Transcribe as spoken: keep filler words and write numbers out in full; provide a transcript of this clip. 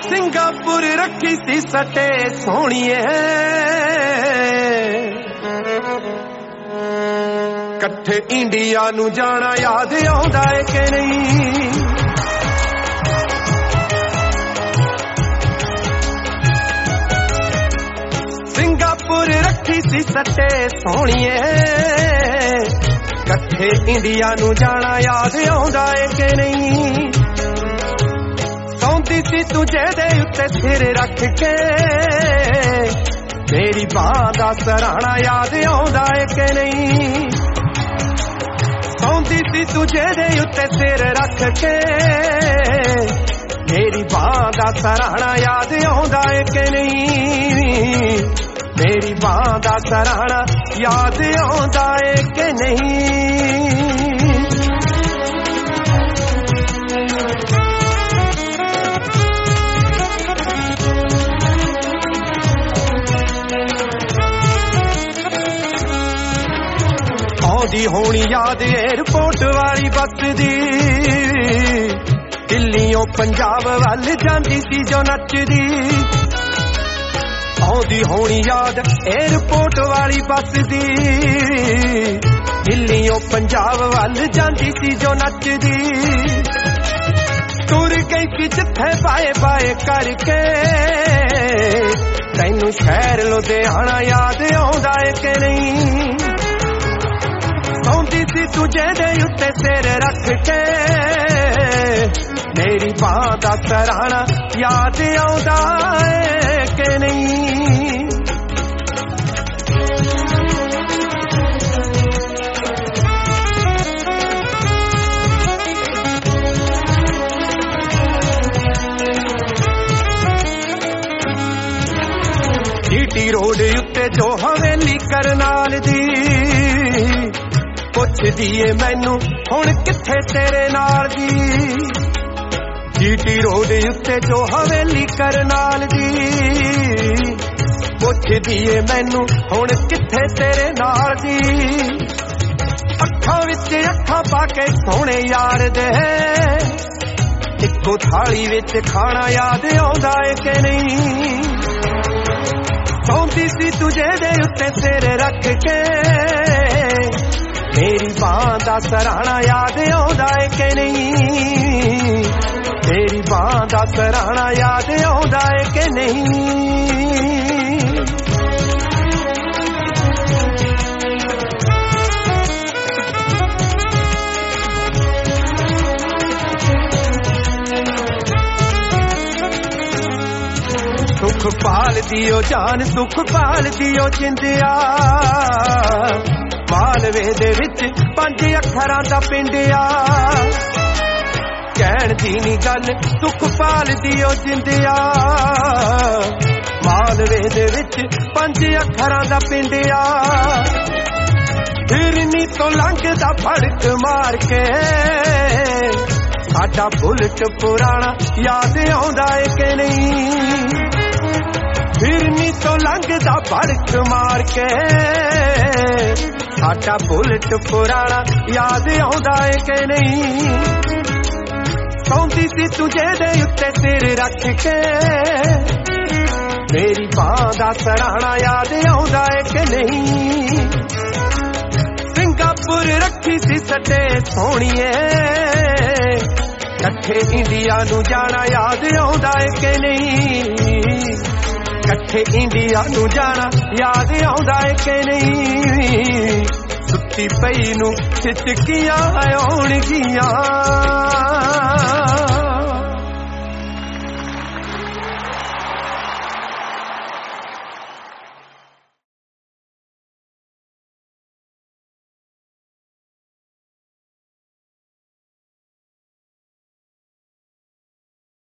Singapore ਰੱਖੀ ਸੀ stay ਸੋਹਣੀਏ ਕੱਠੇ India ਨੂੰ ਜਾਣਾ ਯਾਦ ਆਉਂਦਾ ਏ ਕਿ ਨਹੀਂ ਸਿੰਗਾਪੁਰ ਰੱਖੀ ਸੀ ਸਟੇ ਸੋਹਣੀਏ ਕੱਠੇ ਇੰਡੀਆ ਨੂੰ ਜਾਣਾ ਯਾਦ ਆਉਂਦਾ ਏ ਕਿ ਨਹੀਂ ਸੌਂਦੀ ਸੀ ਤੂੰ ਜਿਹਦੇ ਉੱਤੇ ਸਿਰ ਰੱਖ ਕੇ ਮੇਰੀ ਬਾਂਹ ਦਾ ਸਰਾਣਾ ਯਾਦ ਆਉਂਦਾ ਏ ਕਿ ਨਹੀਂ ਸੌਂਦੀ ਸੀ ਤੂੰ ਜਿਹਦੇ ਉੱਤੇ ਸਿਰ ਰੱਖ ਕੇ ਮੇਰੀ ਬਾਂਹ ਦਾ ਸਰਾਣਾ ਯਾਦ ਆਉਂਦਾ ਏ ਕਿ ਨਹੀਂ ਮੇਰੀ ਬਾਂਹ ਦਾ ਸਰਾਣਾ ਯਾਦ ਆਉਂਦਾ ਏ ਕਿ ਨਹੀਂ ਆਉਂਦੀ ਹੋਣੀ ਯਾਦ ਏਅਰਪੋਰਟ ਵਾਲੀ ਬੱਸ ਦੀ ਦਿੱਲੀੋਂ ਪੰਜਾਬ ਵੱਲ ਜਾਂਦੀ ਸੀ ਜੋ ਨੱਚਦੀ ਆਉਂਦੀ ਹੋਣੀ ਯਾਦ ਏਅਰਪੋਰਟ ਵਾਲੀ ਬੱਸ ਦੀ ਦਿੱਲੀੋਂ ਪੰਜਾਬ ਵੱਲ ਜਾਂਦੀ ਸੀ ਜੋ ਨੱਚਦੀ ਤੁਰ ਗਈ ਸੀ ਜਿੱਥੇ ਬਾਏ ਬਾਏ ਕਰਕੇ ਤੈਨੂੰ ਸ਼ਹਿਰ ਲੁਧਿਆਣਾ ਯਾਦ ਆਉਂਦਾ ਏ ਕਿ ਨਹੀਂ ਸੌਂਦੀ ਸੀ ਤੂੰ ਜਿਹਦੇ ਉੱਤੇ ਸਿਰ ਰੱਖ ਕੇ ਮੇਰੀ ਬਾਂਹ ਦਾ ਸਰਾਣਾ ਯਾਦ ਆਉਂਦਾ ਏ ਕਿ ਨਹੀਂ ਜੀਟੀ ਰੋਡ ਉੱਤੇ ਜੋ ਹਵੇਲੀ ਕਰਨਾਲ ਦੀ ਪੁੱਛਦੀ ਏ ਮੈਨੂੰ ਹੁਣ ਕਿੱਥੇ ਤੇਰੇ ਨਾਲ ਦੀ ਜੀਟੀ ਰੋਡ ਉੱਤੇ ਜੋ ਹਵੇਲੀ ਕਰਨਾਲ ਦੀ ਪੁੱਛਦੀ ਏ ਮੈਨੂੰ ਹੁਣ ਕਿੱਥੇ ਤੇਰੇ ਨਾਲ ਦੀ ਅੱਖਾਂ ਵਿੱਚ ਅੱਖਾਂ ਪਾ ਕੇ ਸੋਹਣੇ ਯਾਰ ਦੇ ਇੱਕੋ ਥਾਲੀ ਵਿੱਚ ਖਾਣਾ ਯਾਦ ਆਉਂਦਾ ਏ ਕਿ ਨਹੀਂ ਸੌਂਦੀ ਸੀ ਤੂੰ ਜਿਹਦੇ ਉੱਤੇ ਸਿਰ ਰੱਖ ਕੇ ਮੇਰੀ ਬਾਂਹ ਦਾ ਸਰਾਣਾ ਯਾਦ ਆਉਂਦਾ ਏ ਕਿ ਨਹੀਂ ਮੇਰੀ ਬਾਂਹ ਦਾ ਸਰਾਣਾ ਯਾਦ ਆਉਂਦਾ ਏ ਕਿ ਨਹੀਂ ਸੁਖ ਪਾਲਦੀ ਓ ਜਾਨ ਸੁਖ ਪਾਲਦੀ ਓ ਜਿੰਦਿਆ ਮਾਲਵੇ ਦੇ ਵਿੱਚ ਪੰਜ ਅੱਖਰਾਂ ਦਾ ਪਿੰਡ ਆ ਕਹਿਣ ਦੀ ਨੀ ਗੱਲ ਸੁਖ ਪਾਲਦੀ ਓ ਜਿੰਦਿਆ ਮਾਲਵੇ ਦੇ ਵਿੱਚ ਪੰਜ ਅੱਖਰਾਂ ਦਾ ਪਿੰਡ ਆ ਫਿਰਨੀ ਤੋਂ ਲੰਘਦਾ ਫੜਕ ਮਾਰ ਕੇ ਸਾਡਾ ਬੁਲਟ ਪੁਰਾਣਾ ਯਾਦ ਆਉਂਦਾ ਏ ਕਿ ਨਹੀਂ ਫਿਰਨੀ ਤੋਂ ਲੰਘਦਾ ਫੜਕ ਮਾਰ ਕੇ ਸਾਡਾ ਬੁਲਟ ਪੁਰਾਣਾ ਯਾਦ ਆਉਂਦਾ ਏ ਕਿ ਨਹੀਂ ਸੌਂਦੀ ਸੀ ਤੂੰ ਜਿਹਦੇ ਉੱਤੇ ਸਿਰ ਰੱਖ ਕੇ ਮੇਰੀ ਬਾਂਹ ਦਾ ਸਰਾਣਾ ਯਾਦ ਆਉਂਦਾ ਏ ਕਿ ਨਹੀਂ ਸਿੰਗਾਪੁਰ ਰੱਖੀ ਸੀ ਸਟੇ ਸੋਹਣੀਏ ਕੱਠੇ ਇੰਡੀਆ ਨੂੰ ਜਾਣਾ ਯਾਦ ਆਉਂਦਾ ਏ ਕਿ ਨਹੀਂ ਕੱਠੇ ਇੰਡੀਆ ਨੂੰ ਜਾਣਾ ਯਾਦ ਆਉਂਦਾ ਏ ਕਿ ਨਹੀਂ ਸੁੱਤੀ ਪਈ ਨੂੰ ਝਿਜਕੀਆਂ ਆਉਣਗੀਆਂ